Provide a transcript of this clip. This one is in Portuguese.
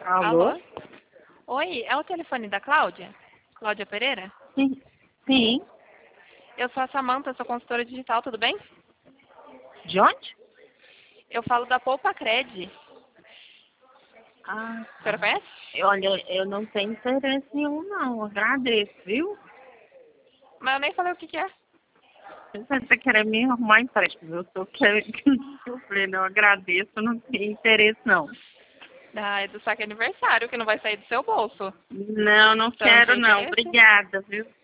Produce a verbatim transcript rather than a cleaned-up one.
Alô? Alô? Oi, é o telefone da Cláudia? Cláudia Pereira? Sim. Sim. Eu sou a Samanta, sou consultora digital, tudo bem? De onde? Eu falo da Poupa Cred. Ah, A senhora tá. conhece? Olha, eu não tenho interesse nenhum, não. Agradeço, viu? Mas eu nem falei o que que é. Você tá querendo me arrumar empréstimo. Eu tô querendo. Eu falei, não, agradeço, eu não tenho interesse, não. Ah, é do saque aniversário, que não vai sair do seu bolso. Não, não Você não quero, tem não. interesse? Obrigada, viu?